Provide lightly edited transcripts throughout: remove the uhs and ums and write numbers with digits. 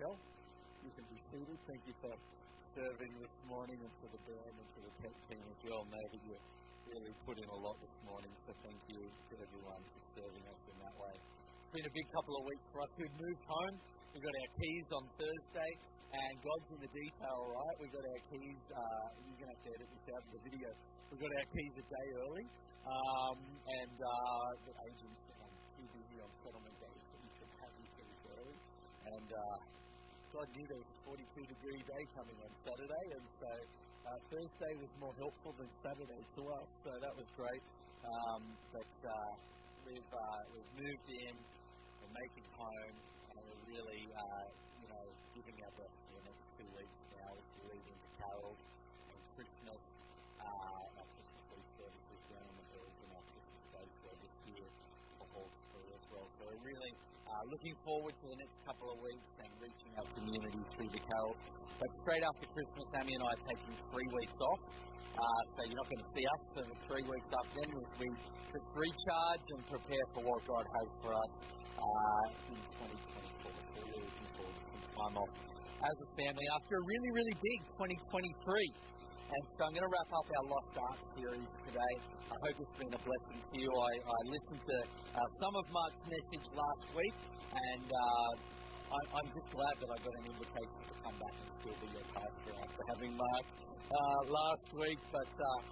Michelle. You can be seated. Thank you for serving this morning, and to the band and to the tech team as well. Know that you really put in a lot this morning, so thank you to everyone for serving us in that way. It's been a big couple of weeks for us. We've moved home. We got our keys on Thursday, and God's in the detail, right? We got our keys. You're going to have to edit this out of the video. We got our keys a day early, and the agents are too busy on settlement days that you can have your keys early. And God knew there was a 42-degree day coming on Saturday, and so Thursday was more helpful than Saturday to us, so that was great. But we've moved in, we're making home, and we're really, giving our best for the next 2 weeks now as we lead into carols and Christmas, our Christmas Eve services down on the hills, and our Christmas Day service here for Hawkesbury as well. So we're really looking forward to the next couple of weeks and reaching our community through the carols. But straight after Christmas, Amy and I are taking 3 weeks off. So you're not going to see us for the 3 weeks after then. We just recharge and prepare for what God has for us in 2024. So we're really looking forward to some time off as a family after a really, really big 2023. And so I'm going to wrap up our Lost Art series today. I hope it's been a blessing to you. I listened to some of Mark's message last week, and I'm just glad that I got an invitation to come back and still be your pastor after having Mark last week. But,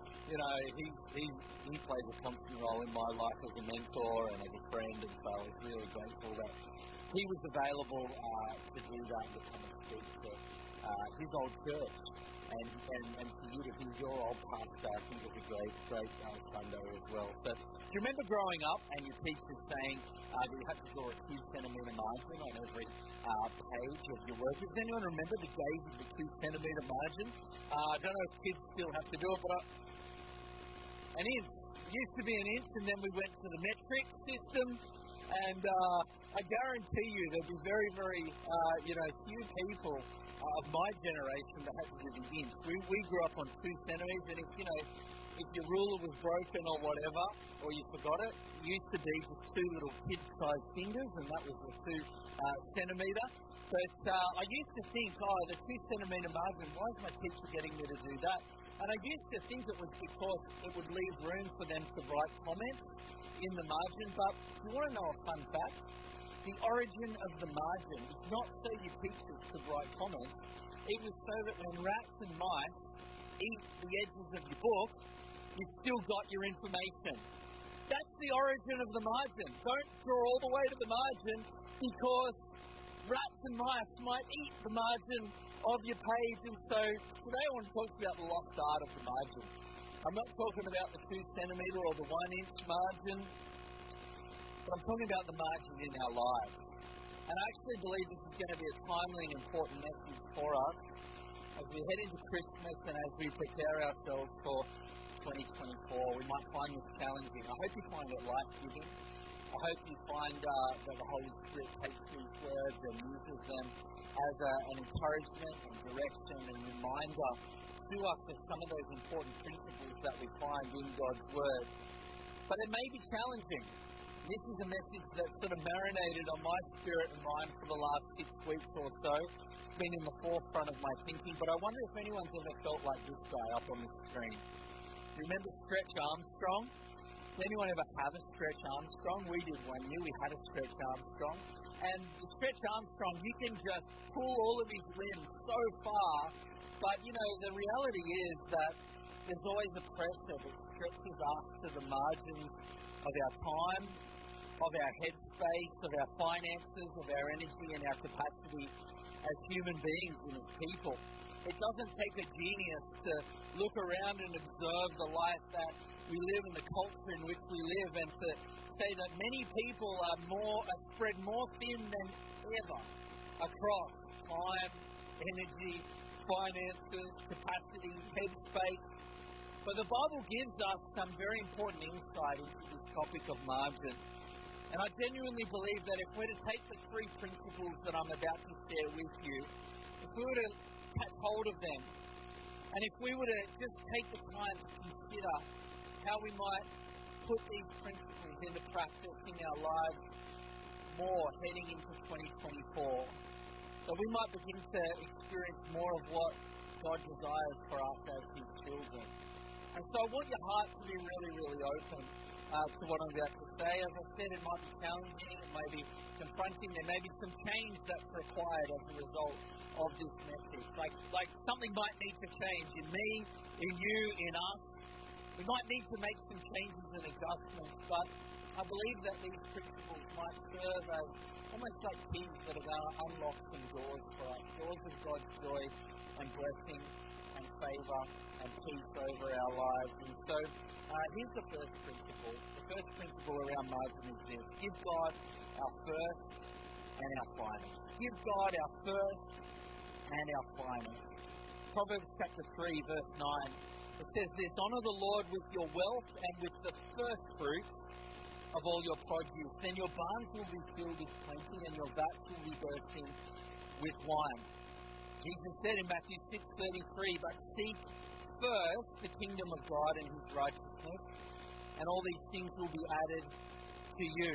he plays a constant role in my life as a mentor and as a friend, and so I was really grateful that he was available to do that and to come and speak to his old church. And for you to be your old pastor, I think it was a great Sunday as well. But do you remember growing up and your teachers saying that you had to draw a 2 centimetre margin on every page of your work? Does anyone remember the days of the 2 centimetre margin? I don't know if kids still have to do it, but an inch. It used to be an inch, and then we went to the metric system. And I guarantee you there'll be very, very, few people of my generation that had to do the inch. We grew up on 2 centimetres, and if your ruler was broken or whatever, or you forgot it, it used to be just 2 little kid-sized fingers, and that was the 2 centimetre. But I used to think, the 2 centimetre margin, why is my teacher getting me to do that? And I used to think it was because it would leave room for them to write comments in the margin. But you want to know a fun fact? The origin of the margin is not so your teachers could write comments. It was so that when rats and mice eat the edges of your book, you've still got your information. That's the origin of the margin. Don't draw all the way to the margin, because rats and mice might eat the margin of your page. And so today I want to talk to you about the lost art of the margin. I'm not talking about the 2 centimetre or the 1 inch margin, but I'm talking about the margin in our lives. And I actually believe this is going to be a timely and important message for us as we head into Christmas and as we prepare ourselves for 2024. We might find this challenging. I hope you find it life-giving. I hope you find that the Holy Spirit takes these words and uses them as an encouragement and direction and reminder to us of some of those important principles that we find in God's Word. But it may be challenging. This is a message that's sort of marinated on my spirit and mind for the last 6 weeks or so. It's been in the forefront of my thinking, but I wonder if anyone's ever felt like this guy up on the screen. Remember Stretch Armstrong? Did anyone ever have a Stretch Armstrong? We did one year. We had a Stretch Armstrong. And the Stretch Armstrong, you can just pull all of his limbs so far, but the reality is that there's always a pressure that stretches us to the margins of our time, of our headspace, of our finances, of our energy and our capacity as human beings and as people. It doesn't take a genius to look around and observe the life that we live and the culture in which we live, and to say that many people are spread more thin than ever across time, energy, finances, capacity, headspace. But the Bible gives us some very important insight into this topic of margin. And I genuinely believe that if we're to take the 3 principles that I'm about to share with you, if we were to catch hold of them, and if we were to just take the time to consider how we might put these principles into practice in our lives more heading into 2024, that we might begin to experience more of what God desires for us as His children. And so I want your heart to be really, really open to what I'm about to say. As I said, it might be challenging, it may be confronting, there may be some change that's required as a result of this message. Like something might need to change in me, in you, in us. We might need to make some changes and adjustments, but I believe that these principles might serve as almost like keys that are going to unlock some doors for us, doors of God's joy and blessing and favour and peace over our lives. And so here's the first principle. The first principle around margin is this: give God our first and our finest. Give God our first and our finest. Proverbs chapter 3 verse 9, it says this: honour the Lord with your wealth and with the first fruit of all your produce. Then your barns will be filled with plenty and your vats will be bursting with wine. Jesus said in Matthew 6:33, but seek first the kingdom of God and His righteousness, and all these things will be added to you.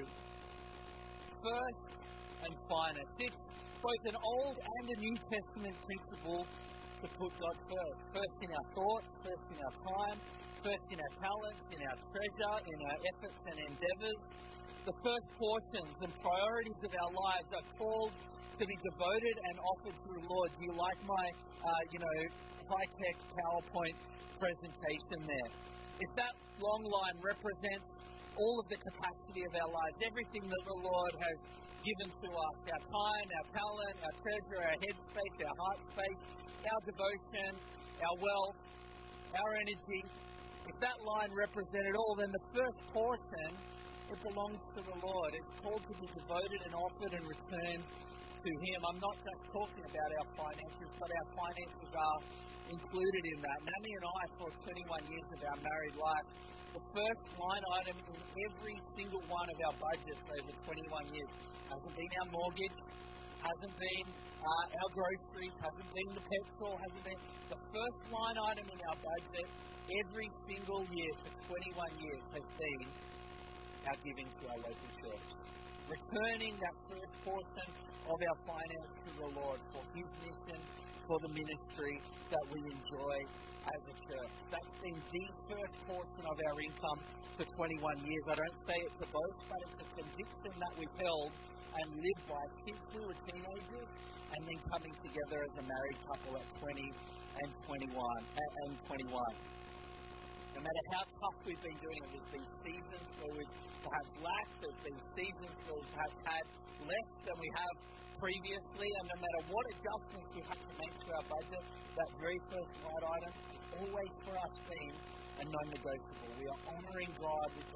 First and finest. It's both an Old and a New Testament principle to put God first. First in our thoughts, first in our time, first in our talents, in our treasure, in our efforts and endeavours. The first portions and priorities of our lives are called to be devoted and offered to the Lord. Do you like my, high-tech PowerPoint presentation there? If that long line represents all of the capacity of our lives, everything that the Lord has given to us, our time, our talent, our treasure, our headspace, our heart space, our devotion, our wealth, our energy, if that line represented all, then the first portion, it belongs to the Lord. It's called to be devoted and offered and returned to Him. I'm not just talking about our finances, but our finances are included in that. Nami and I, for 21 years of our married life, the first line item in every single one of our budgets over 21 years hasn't been our mortgage, hasn't been our groceries, hasn't been the petrol, hasn't been... The first line item in our budget every single year for 21 years has been our giving to our local church. Returning that first portion of our finance to the Lord for His mission, for the ministry that we enjoy as a church. That's been the first portion of our income for 21 years. I don't say it to boast, but it's a conviction that we've held and lived by since we were teenagers, and then coming together as a married couple at 20 and 21. No matter how tough we've been doing it, there's been seasons where we've perhaps lacked, there's been seasons where we've perhaps had less than we have previously, and no matter what adjustments we have to make to our budget, that very first line item has always for us been a non-negotiable. We are honouring God with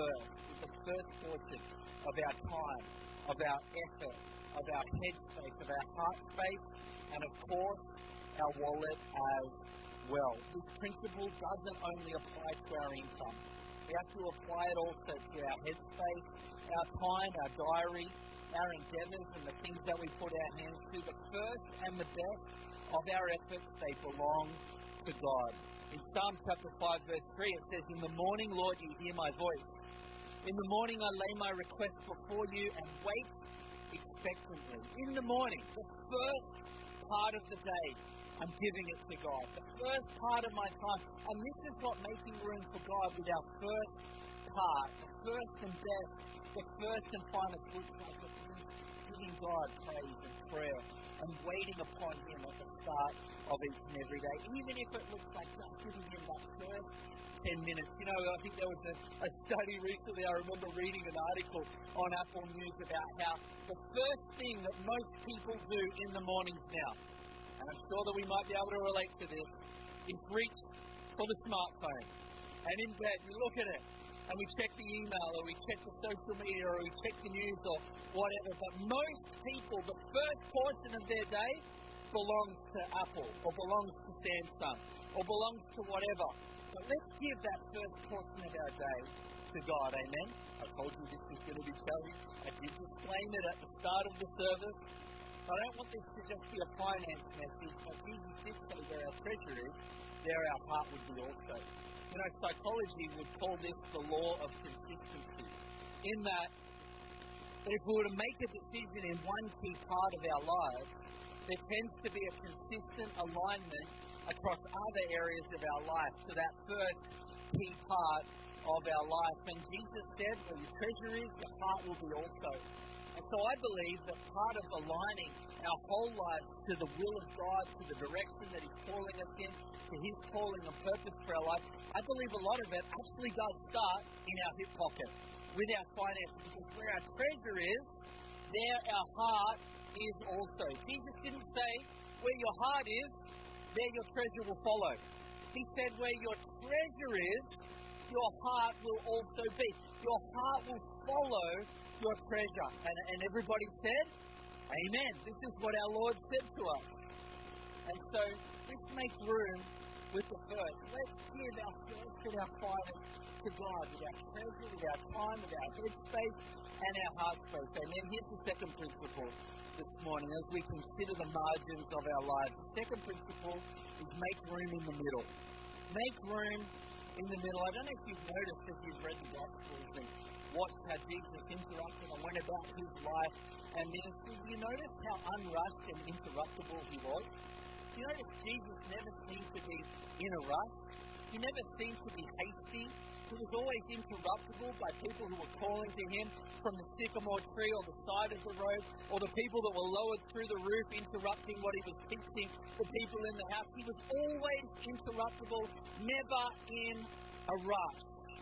the first portion of our time, of our effort, of our headspace, of our heart space, and of course, our wallet as well. This principle doesn't only apply to our income. We have to apply it also to our headspace, our time, our diary, our endeavours, and the things that we put our hands to. The first and the best of our efforts, they belong to God. In Psalm chapter 5 verse 3 it says, in the morning, Lord, you hear my voice. In the morning I lay my requests before you and wait expectantly. In the morning, the first part of the day, I'm giving it to God. The first part of my time. And this is what making room for God with our first part, the first and best, the first and finest looks like. It means giving God praise and prayer and waiting upon Him at the start of each and every day. Even if it looks like just giving Him that first 10 minutes. You know, I think there was a study recently, I remember reading an article on Apple News about how the first thing that most people do in the mornings now, and I'm sure that we might be able to relate to this, is reach for the smartphone. And in bed, we look at it, and we check the email, or we check the social media, or we check the news, or whatever. But most people, the first portion of their day belongs to Apple, or belongs to Samsung, or belongs to whatever. But let's give that first portion of our day to God, amen? I told you this was going to be challenging. I did disclaim it at the start of the service. I don't want this to just be a finance message, but Jesus did say where our treasure is, there our heart would be also. You know, psychology would call this the law of consistency. In that if we were to make a decision in one key part of our lives, there tends to be a consistent alignment across other areas of our life to that first key part of our life. And Jesus said, where your treasure is, your heart will be also. And so I believe that part of aligning our whole lives to the will of God, to the direction that He's calling us in, to His calling and purpose for our life, I believe a lot of it actually does start in our hip pocket, with our finances, because where our treasure is, there our heart is also. Jesus didn't say, where your heart is, there your treasure will follow. He said, where your treasure is, your heart will also be. Your heart will follow your treasure. And everybody said, amen. This is what our Lord said to us. And so, let's make room with the first. Let's give our first and our finest to God, with our treasure, with our time, with our headspace, and our heart space. And then here's the second principle this morning as we consider the margins of our lives. The second principle is make room in the middle. Make room in the middle. I don't know if you've noticed as you've read the Gospels and watched how Jesus interacted and went about his life and ministry. Did you notice how unrushed and interruptible he was? You notice Jesus never seemed to be in a rush. He never seemed to be hasty. He was always interruptible by people who were calling to him from the sycamore tree or the side of the road, or the people that were lowered through the roof interrupting what he was teaching the people in the house. He was always interruptible, never in a rush.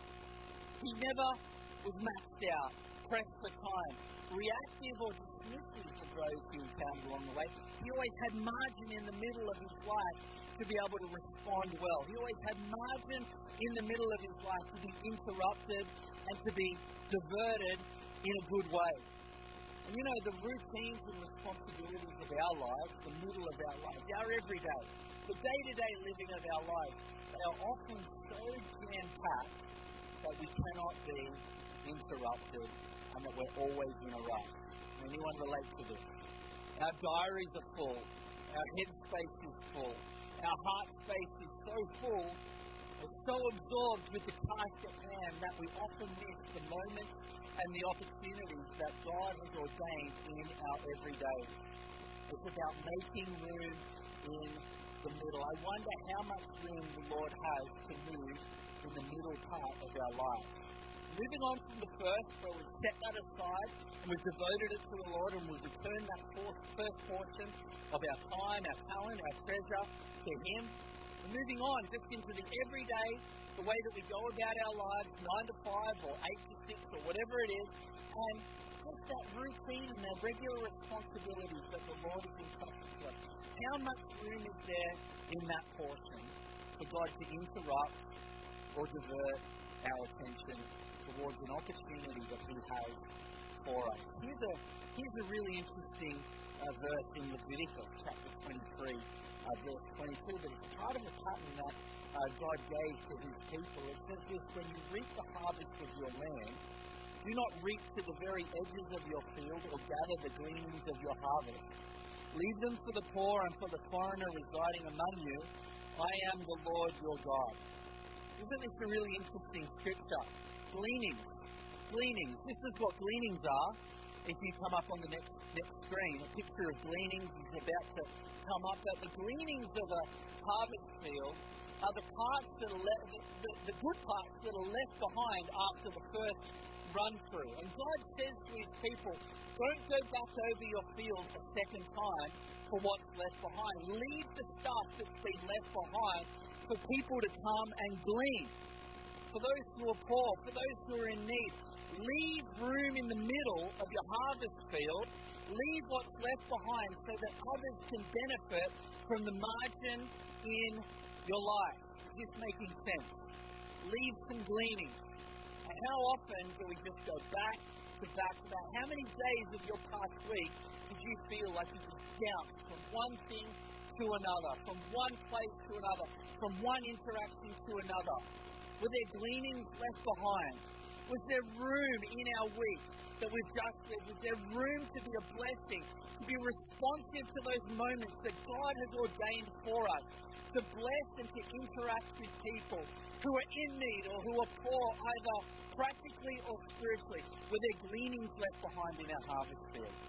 He never was maxed out, pressed for time, reactive or dismissive of those who encountered along the way. He always had margin in the middle of his life to be able to respond well. He always had margin in the middle of his life to be interrupted and to be diverted in a good way. And you know, the routines and responsibilities of our lives, the middle of our lives, our everyday, the day-to-day living of our lives, they are often so jam-packed that we cannot be interrupted and that we're always in a rush. Anyone relate to this? Our diaries are full. Our headspace is full. Our heart space is so full, we're so absorbed with the task at hand that we often miss the moments and the opportunities that God has ordained in our everyday. It's about making room in the middle. I wonder how much room the Lord has to move in the middle part of our life. Moving on from the first, where we've set that aside and we've devoted it to the Lord and we've returned that first portion of our time, our talent, our treasure to Him. We're moving on just into the everyday, the way that we go about our lives, 9 to 5 or 8 to 6 or whatever it is, and just that routine and our regular responsibilities that the Lord has entrusted to us. How much room is there in that portion for God to interrupt or divert our attention towards an opportunity that He has for us? Here's a really interesting verse in Leviticus chapter 23, verse 22, but it's part of a pattern that God gave to His people. It says this: when you reap the harvest of your land, do not reap to the very edges of your field or gather the gleanings of your harvest. Leave them for the poor and for the foreigner residing among you. I am the Lord your God. Isn't this a really interesting scripture? Gleanings. Gleanings. This is what gleanings are. If you come up on the next screen, a picture of gleanings is about to come up. That the gleanings of a harvest field are the parts that are the good parts that are left behind after the first run through. And God says to His people, don't go back over your field a second time for what's left behind. Leave the stuff that's been left behind for people to come and glean. For those who are poor, for those who are in need, leave room in the middle of your harvest field. Leave what's left behind so that others can benefit from the margin in your life. Is this making sense? Leave some gleaning. And how often do we just go back to back to back? How many days of your past week did you feel like you just bounced from one thing to another, from one place to another, from one interaction to another? Were there gleanings left behind? Was there room in our week that we've just lived? Was there room to be a blessing, to be responsive to those moments that God has ordained for us, to bless and to interact with people who are in need or who are poor, either practically or spiritually? Were there gleanings left behind in our harvest field?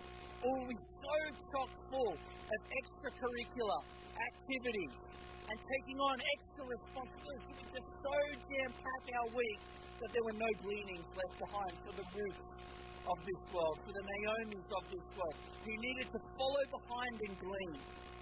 or are we so chock full of extracurricular activities and taking on extra responsibilities? We just so jam-pack our week that there were no gleanings left behind for the Ruths of this world, for the Naomis of this world, who needed to follow behind and glean.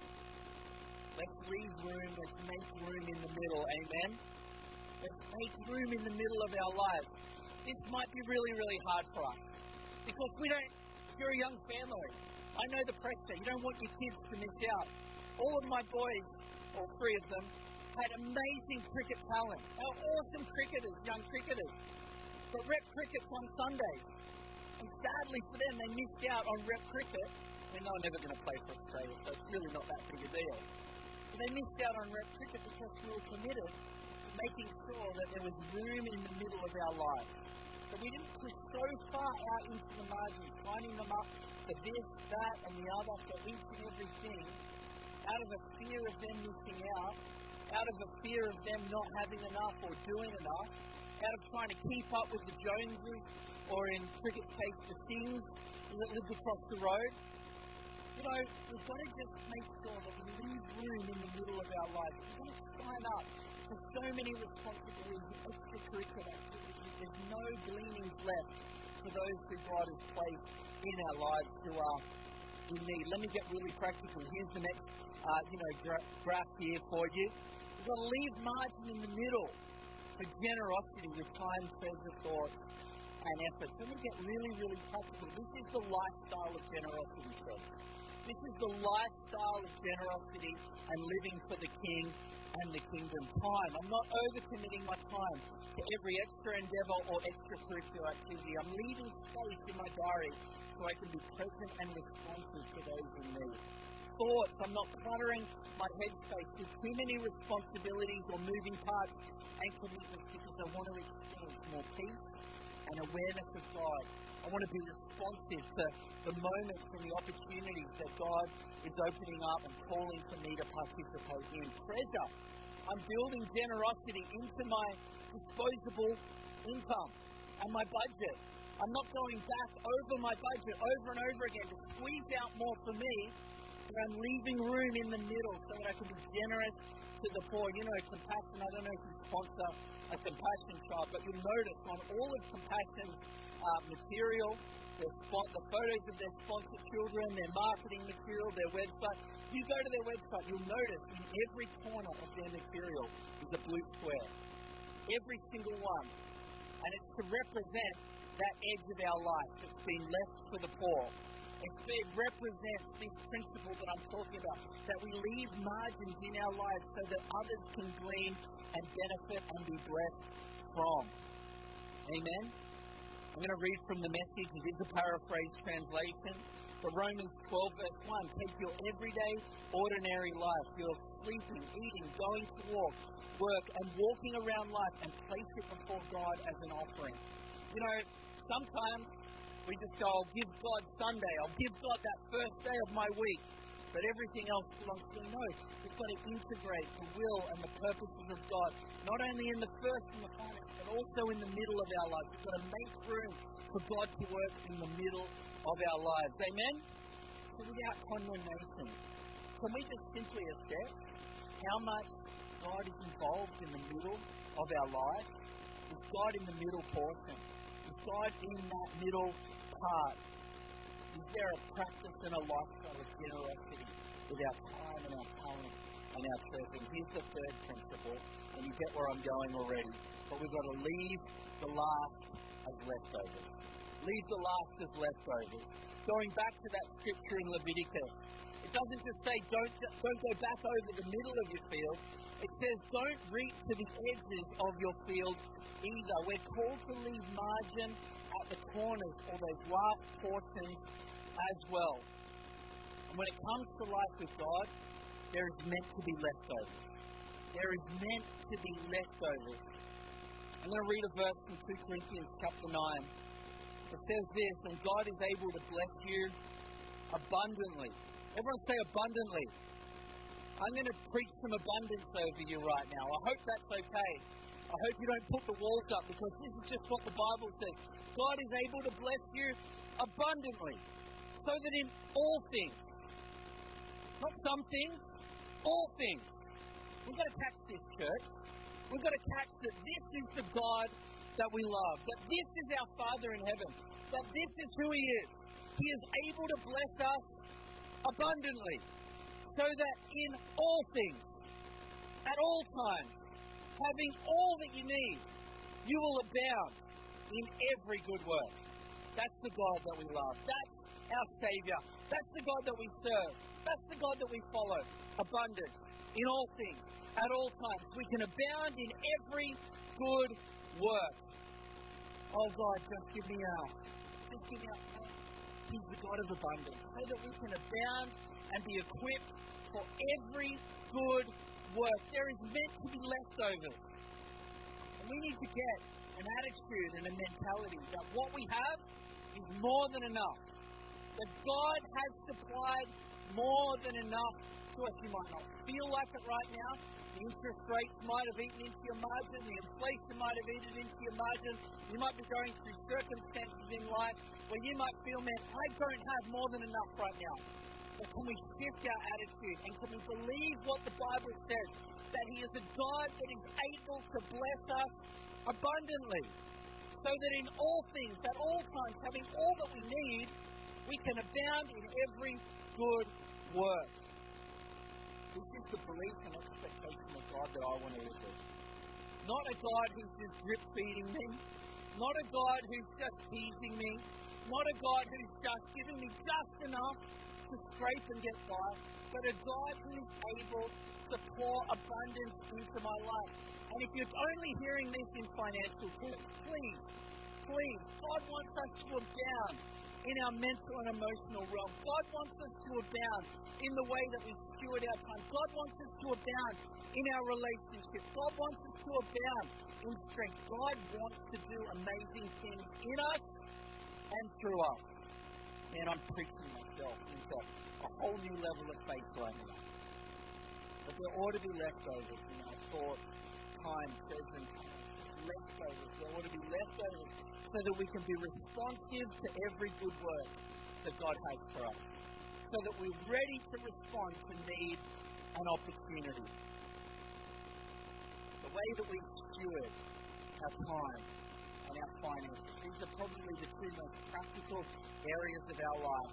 Let's leave room, let's make room in the middle, amen? Let's make room in the middle of our lives. This might be really, really hard for us, because if you're a young family, I know the pressure. You don't want your kids to miss out. All of my boys, all three of them, had amazing cricket talent. They were awesome cricketers, young cricketers. But rep cricket's on Sundays. And sadly for them, they missed out on rep cricket. I mean, they were never going to play for Australia, so it's really not that big a deal. But they missed out on rep cricket because we were committed to making sure that there was room in the middle of our lives. That we didn't push so far out into the margins, lining them up for this, that, and the other, for each and everything, out of a fear of them missing out of a fear of them not having enough or doing enough, out of trying to keep up with the Joneses, or in cricket's case, the Sings that lives across the road. You know, we've got to just make sure that we leave room in the middle of our lives. We don't sign up for so many responsibilities and extracurricular activities. There's no gleanings left for those who God has placed in our lives who are in need. Let me get really practical. Here's the next graph here for you. We've got to leave margin in the middle for generosity with time, treasure, thoughts, and efforts. Let me get really, really practical. This is the lifestyle of generosity, church. This is the lifestyle of generosity and living for the King and the kingdom. Time. I'm not overcommitting my time to every extra endeavor or extracurricular activity. I'm leaving space in my diary so I can be present and responsive to those in need. Thoughts. I'm not cluttering my headspace with too many responsibilities or moving parts and commitments because I want to experience more peace and awareness of God. I want to be responsive to the moments and the opportunities that God is opening up and calling for me to participate in. Treasure. I'm building generosity into my disposable income and my budget. I'm not going back over my budget over and over again to squeeze out more for me, but I'm leaving room in the middle so that I can be generous to the poor. You know, Compassion, I don't know if you sponsor a Compassion shop, but you'll notice on all of Compassion's material, the photos of their sponsored children, their marketing material, their website. You go to their website, you'll notice in every corner of their material is a blue square. Every single one. And it's to represent that edge of our life that's been left for the poor. It represents this principle that I'm talking about, that we leave margins in our lives so that others can glean and benefit and be blessed from. Amen? I'm going to read from the Message. It is a paraphrase translation. But Romans 12 verse 1, take your everyday, ordinary life, your sleeping, eating, going to work, and walking around life and place it before God as an offering. You know, sometimes we just go, I'll give God Sunday, I'll give God that first day of my week, but everything else belongs to Him. No, we've got to integrate the will and the purposes of God, not only in the first and the final, but also in the middle of our lives. We've got to make room for God to work in the middle of our lives. Amen? So without condemnation, can we just simply assess how much God is involved in the middle of our lives? Is God in the middle portion? Is God in that middle part? Is there a practice and a lifestyle of generosity with our time and our talent and our treasure? And here's the third principle, and you get where I'm going already. But we've got to leave the last as leftovers. Leave the last as leftovers. Going back to that scripture in Leviticus, it doesn't just say don't go back over the middle of your field. It says don't reap to the edges of your field either. We're called to leave margin at the corners or those last portions as well. And when it comes to life with God, there is meant to be leftovers. There is meant to be leftovers. I'm going to read a verse from 2 Corinthians chapter 9. It says this, and God is able to bless you abundantly. Everyone say abundantly. I'm going to preach some abundance over you right now. I hope that's okay. I hope you don't put the walls up because this is just what the Bible says. God is able to bless you abundantly. So that in all things, not some things, all things. We've got to catch this, church. We've got to catch that this is the God that we love, that this is our Father in heaven, that this is who He is. He is able to bless us abundantly, so that in all things, at all times, having all that you need, you will abound in every good work. That's the God that we love. That's our Savior. That's the God that we serve. That's the God that we follow. Abundance in all things, at all times. We can abound in every good work. Oh God, just give me out. He's the God of abundance, so that we can abound and be equipped for every good work. There is meant to be leftovers. And we need to get an attitude and a mentality that what we have is more than enough. That God has supplied more than enough to us. You might not feel like it right now. The interest rates might have eaten into your margin. The inflation might have eaten into your margin. You might be going through circumstances in life where you might feel, man, I don't have more than enough right now. But can we shift our attitude and can we believe what the Bible says? That He is a God that is able to bless us abundantly. So that in all things, at all times, having all that we need, we can abound in every good work. This is the belief and expectation of God that I want to live with. Not a God who's just drip-feeding me. Not a God who's just teasing me. Not a God who's just giving me just enough to scrape and get by. But a God who is able to pour abundance into my life. And if you're only hearing this in financial terms, please, God wants us to abound in our mental and emotional realm. God wants us to abound in the way that we steward our time. God wants us to abound in our relationship. God wants us to abound in strength. God wants to do amazing things in us and through us. Man, I'm preaching myself into a whole new level of faith right now. But there ought to be leftovers. I saw time, present, leftovers. There ought to be leftovers so that we can be responsive to every good work that God has for us. So that we're ready to respond to need and opportunity. The way that we steward our time and our finances, these are probably the two most practical areas of our life.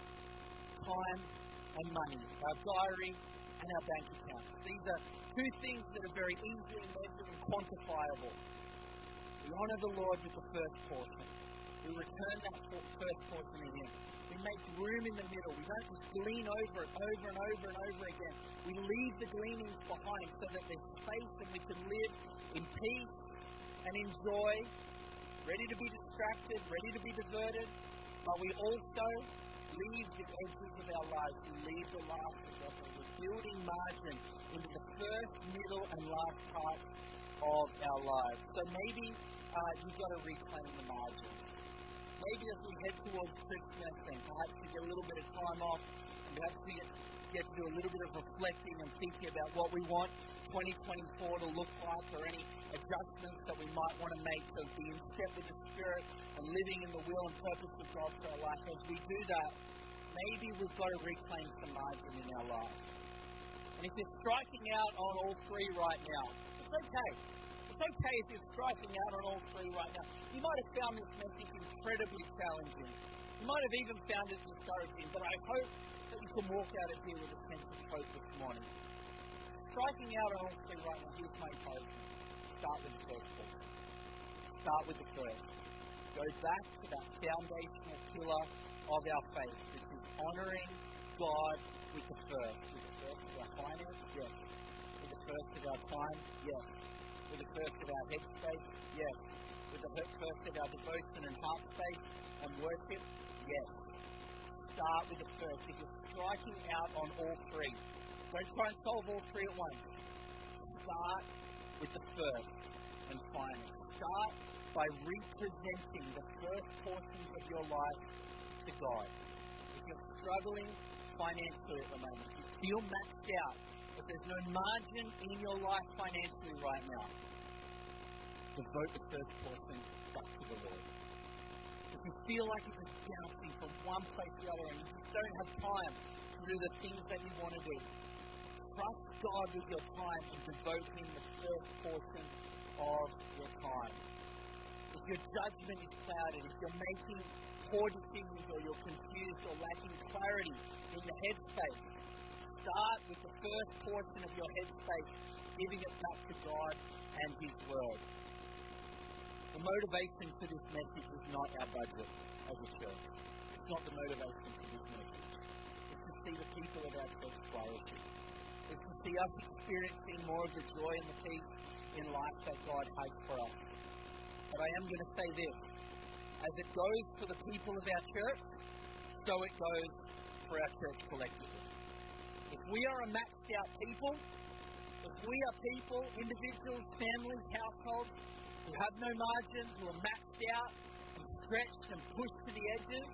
Time and money, our diary and our bank accounts. These are two things that are very easily measured and quantifiable. We honour the Lord with the first portion. We return that first portion to Him. We make room in the middle. We don't just glean over it over and over and over again. We leave the gleanings behind so that there's space and we can live in peace and in joy, ready to be distracted, ready to be diverted, but we also leave the edges of our lives. We leave the last of it. We're building margin into the first, middle, and last parts of our lives. So maybe you've got to reclaim the margin. Maybe as we head towards Christmas and perhaps we get a little bit of time off and perhaps we get to do a little bit of reflecting and thinking about what we want 2024 to look like or any adjustments that we might want to make to be in step with the Spirit and living in the will and purpose of God for our life. As we do that, maybe we've got to reclaim some margin in our life. And if you're striking out on all three right now, it's okay. It's okay if you're striking out on all three right now. You might have found this message incredibly challenging. You might have even found it discouraging, but I hope that you can walk out of here with a sense of hope this morning. Striking out on all three right now, here's my encouragement. Start with the first one. Start with the first. Go back to that foundational pillar of our faith, which is honouring God with the first. With the first of our finance, yes. With the first of our time, yes. With the first of our headspace, yes. With the first of our devotion and heart space and worship, yes. Start with the first. If you're striking out on all three, don't try and solve all three at once. Start with the first and finest. Start by representing the first portions of your life to God. If you're struggling financially at the moment, if you feel maxed out, if there's no margin in your life financially right now, devote the first portion back to the Lord. you feel like you're just bouncing from one place to the other and you just don't have time to do the things that you want to do, trust God with your time and devote Him the first portion of your time. If your judgment is clouded, if you're making poor decisions or you're confused or lacking clarity in the headspace, start with the first portion of your headspace, giving it back to God and His Word. The motivation for this message is not our budget as a church. It's not the motivation for this message. It's to see the people of our church flourishing. It's to see us experiencing more of the joy and the peace in life that God has for us. But I am going to say this. As it goes for the people of our church, so it goes for our church collectively. If we are a maxed out people, if we are people, individuals, families, households, who have no margin, who are maxed out and stretched and pushed to the edges,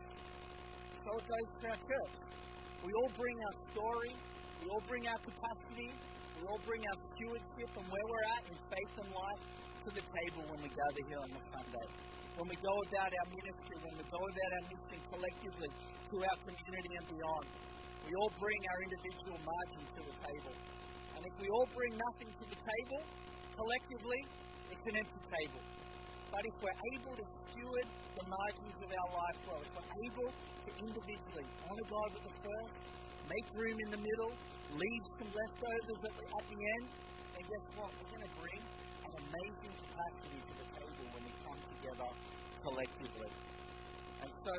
so it goes for our church. We all bring our story, we all bring our capacity, we all bring our stewardship and where we're at in faith and life to the table when we gather here on a Sunday. When we go about our ministry, when we go about our mission collectively to our community and beyond, we all bring our individual margin to the table. And if we all bring nothing to the table, collectively, it's an empty table. But if we're able to steward the margins of our life well, if we're able to individually honour God with the first, make room in the middle, leave some leftovers at the end, then guess what? We're going to bring an amazing capacity to the table when we come together collectively. And so,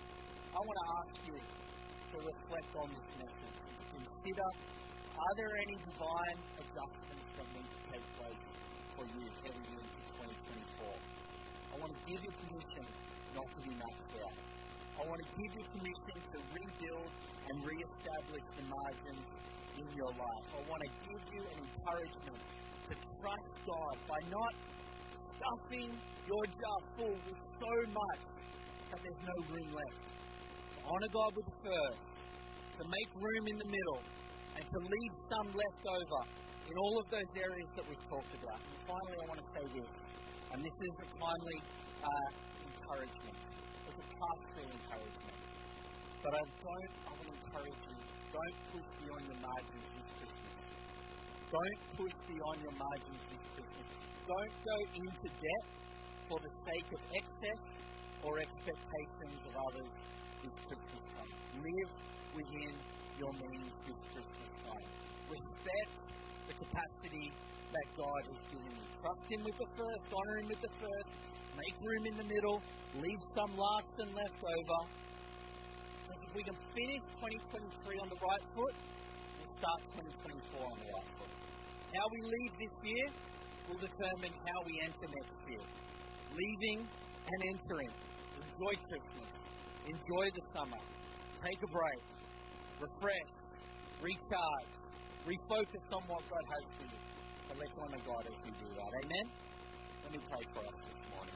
I want to ask you to reflect on this message, to consider, are there any divine adjustments that need to take place for you heading into 2024? I want to give you permission not to be maxed out. I want to give you permission to rebuild and re-establish the margins in your life. I want to give you an encouragement to trust God by not stuffing your jar full with so much that there's no room left. To honour God with the first, to make room in the middle, and to leave some left over in all of those areas that we've talked about. And finally, I want to say this, and this is a timely encouragement. It's a pastoral encouragement. But I want to encourage you, don't push beyond your margins this Christmas. Don't push beyond your margins this Christmas. Don't go into debt for the sake of excess or expectations of others this Christmas time. Live within your means this Christmas time. Respect the capacity that God has given you. Trust Him with the first, honour Him with the first, make room in the middle, leave some last and left over. Because if we can finish 2023 on the right foot, we'll start 2024 on the right foot. How we leave this year will determine how we enter next year. Leaving and entering. Enjoy Christmas. Enjoy the summer. Take a break. Refresh. Recharge. Refocus on what God has for you. But let's honour God as we do that. Amen? Let me pray for us this morning.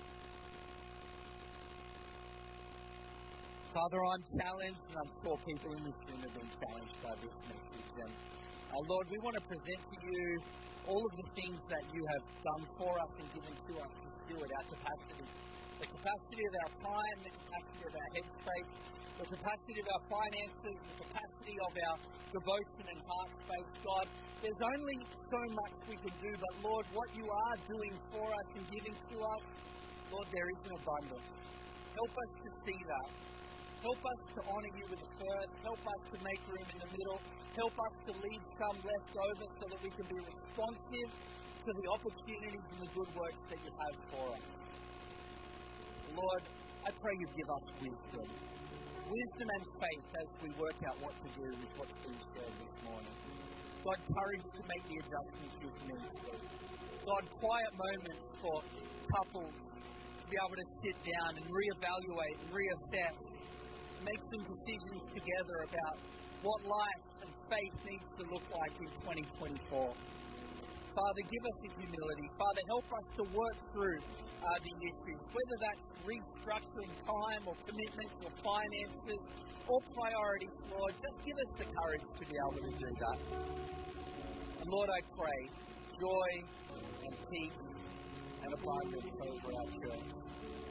Father, I'm challenged, and I'm sure people in this room have been challenged by this message. And Lord, we want to present to you all of the things that you have done for us and given to us to steward our capacity. The capacity of our time, the capacity of our headspace, the capacity of our finances, the capacity of our devotion and heart space. God, there's only so much we can do, but Lord, what you are doing for us and giving to us, Lord, there is an abundance. Help us to see that. Help us to honour you with the first. Help us to make room in the middle. Help us to leave some left over so that we can be responsive to the opportunities and the good works that you have for us. Lord, I pray you give us wisdom. Wisdom and faith as we work out what to do with what's been shared this morning. God, courage to make the adjustments you need to do. God, quiet moments for couples to be able to sit down and reevaluate and reassess, make some decisions together about what life and faith needs to look like in 2024. Father, give us the humility. Father, help us to work through the issues, whether that's restructuring time or commitments or finances or priorities, Lord. Just give us the courage to be able to do that. And Lord, I pray joy and peace and abundance over our church to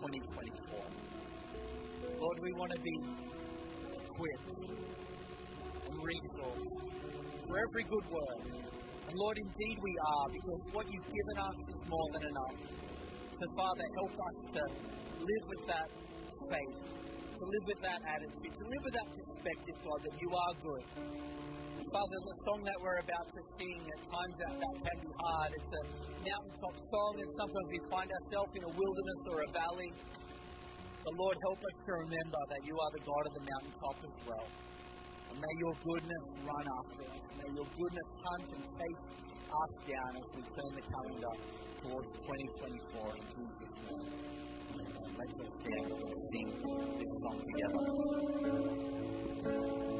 2024. Lord, we want to be equipped and resourced for every good work. And Lord, indeed we are, because what you've given us is more than enough. So Father, help us to live with that faith, to live with that attitude, to live with that perspective, God, that you are good. And Father, the song that we're about to sing, at times that can be hard. It's a mountaintop song, and sometimes we find ourselves in a wilderness or a valley. But Lord, help us to remember that you are the God of the mountaintop as well. And may your goodness run after us. May your goodness hunt and chase us down as we turn the calendar towards 2024 in Jesus' name. Let's all stand and sing this song together.